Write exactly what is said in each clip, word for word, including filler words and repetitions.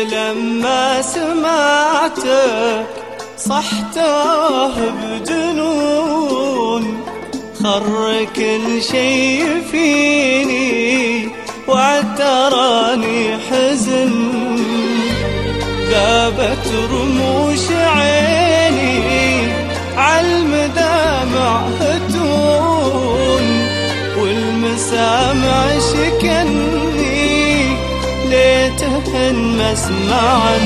ولما سمعتك صحته بجنون، خر كل شي فيني واعتراني حزن. ذابت رموش عيني عالمدامع هتون، والمسامع شكني ليتهن مسمعا.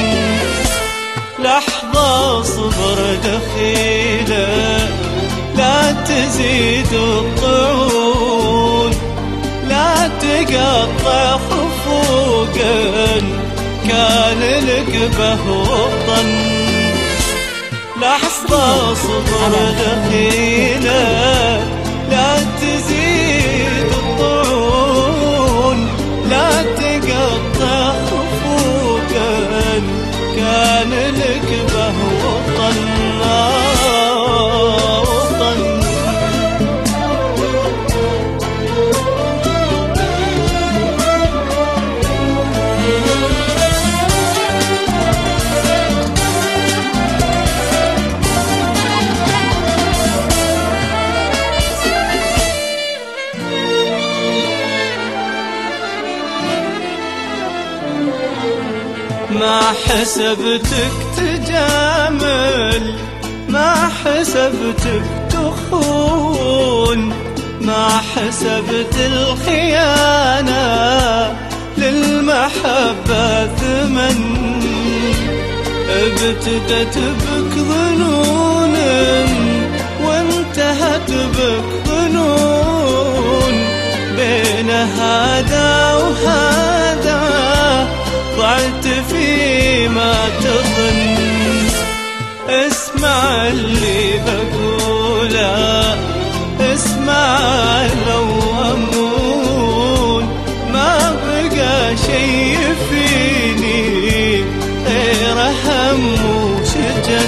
لحظة صبر دخيلة لا تزيد الطعون، لا تقطع خفوقا كان لقبه وطن. لحظة صبر دخيلة لا تزيد الطعون، لا تقطع خفوقا كان لقبه وطن. ما حسبتك تجامل، ما حسبتك تخون، ما حسبت الخيانة للمحبة ثمن. ابتدت بك ظنون وانتهت بك ظنون، بين هذا وهذا ضعت فيما تظن. اسمع اللي بقوله، اسمع لو أمون، ما بقى شي فيني غير هم وشجن.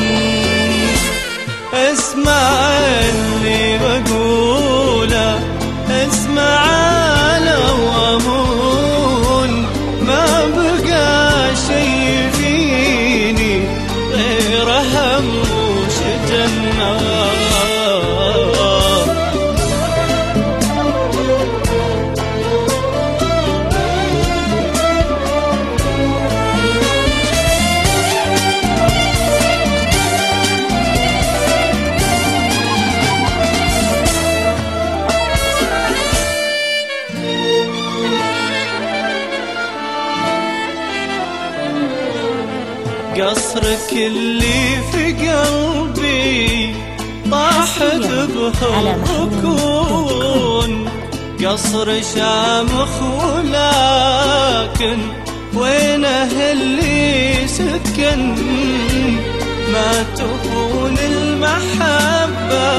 اسمع اللي بقوله، اسمع لو أمون، ما بقى شي فيني غير هم وشجن. قصرك اللي في قلبي طاحت بهالركون، قصر شامخ ولكن وينه اللي سكن. ما تهون المحبة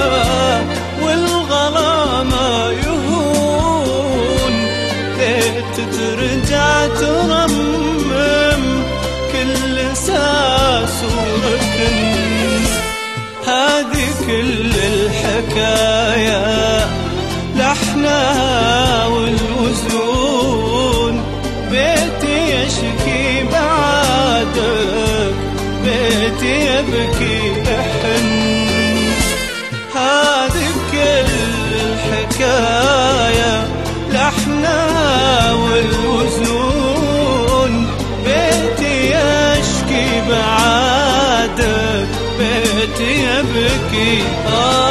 والغلا ما يهون، ليت ترجع ترمم كل ساس وركن. هذه كل الحكاية لحنها والوزون، بيتي يشكي بعادك، بيتي يبكي لحن. هذه كل الحكاية لحنها والوزون، بيتي يشكي بعادك، بيتي يبكي. آه